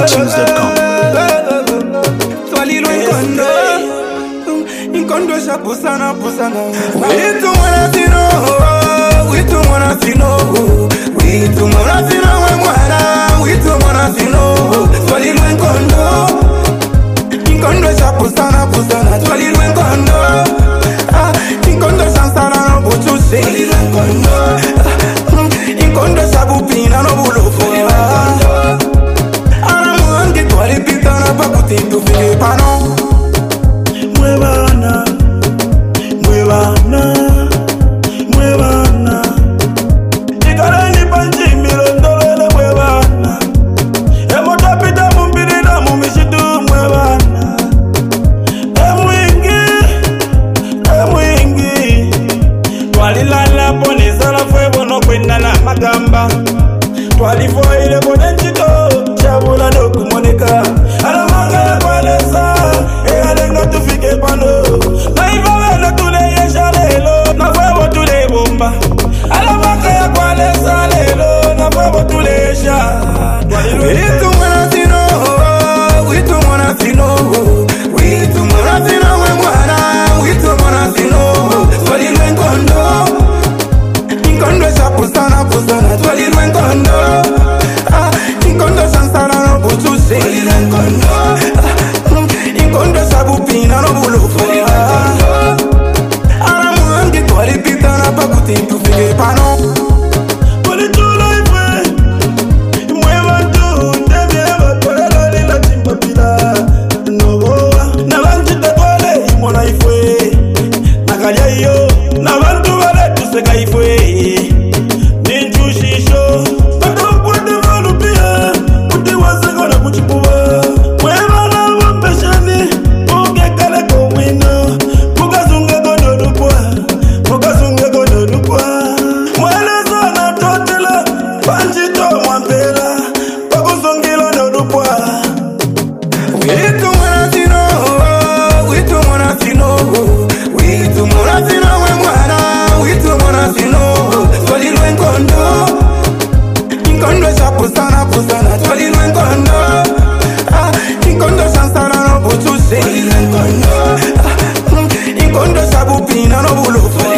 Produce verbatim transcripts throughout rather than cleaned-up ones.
tunes dot com. Twalilo inkondo inkondo sha pusana pusana. We tu mwana sino, we tu mwana sino, we tu mwana sino we mwana, we tu mwana sino. Twalilo inkondo inkondo sha pusana pusana. Twalilo inkondo ah inkondo sha sara no buchusi. Twalilo inkondo inkondo sha bupina no bulofo. Twalipitana pa kutitufike pano. Mwebana, mwebana, mwebana. Ikarani panji milondolele mwebana. Emotapita mumbirila mumishitu mwebana. Emwingi, emwingi. Twalilala pone sala fwe bono kwenda na magamba. Twalifoile pone nchito chabula no kumoneka. Alamanga ya kwalesa egalenga tufike pano. Naiva wena tule yesha lelo na fwebo tule bomba. Alamanga ya kwalesa lelo na fwebo tule yesha. Witu mwana sino, witu mwana sino, witu mwana sino we mwana, witu mwana sino. Twalilwe nkondo inkondo sha pusana pusana. Twalilwe nkondo ah inkondo sansara no buchusi. Twalilwe nkondo ah inkondo sha bupina no bulofo. Ara mwangi twalipitana pa kutitufike pano. Politula ife mwebantu ndebye batwala lila timpapila noboa. Nabanjita twale imona ife nakalya iyo nabantu bale tuseka ife. Ninjushisho batakwende valupia kuti wasegona kuchipuva. Mwebana wapeshani ungekale komwino mukazunge konodupwa mukazunge konodupwa. Mwelezo na totela panjito mwampela pakuzungilo nodupwa. Witu mwana sino, witu mwana sino, witu mwana sino we mwana, witu mwana sino. Twalilwe nkondo inkondo sha pusana pusana. Twalilwe nkondo ah inkondo sha nsara no buchusi. Twalilwe nkondo ah inkondo sha bupina no bulofo.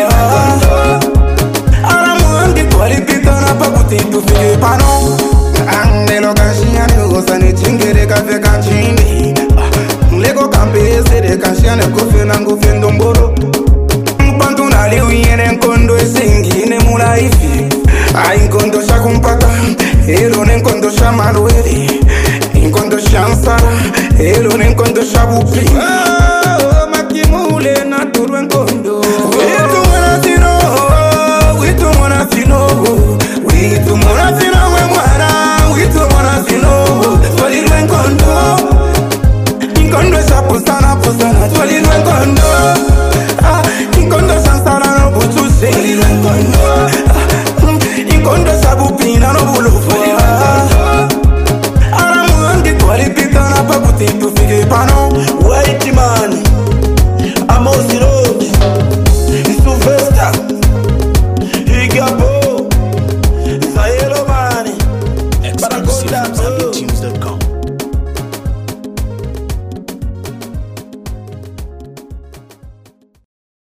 Ara mwangi twalipitana pa kutitufike pano. Angelo kashiane ugosane chingere kafe kanchini. Lego kampese de kashiane kufe na ngufe ndomboro. Mpantu nali uyene nkondo esingine mulaifi. Ay nkondo sha kumpata elo nenkondo sha marweli. Nkondo sha nsara elo nenkondo sha bupi. Oh makimule na turwe nkondo. Witu mwana sino, witu mwana sino, witu mwana sino we mwana, witu mwana sino. Twalilwe nkondo inkondo sha pusana pusana. Twalilwe nkondo ah inkondo sha nsara no buchusi. Twalilwe nkondo ah inkondo sha bupina no bulofo. Ara mwangi twalipitana pa kutitufike pano. White man Amosi Road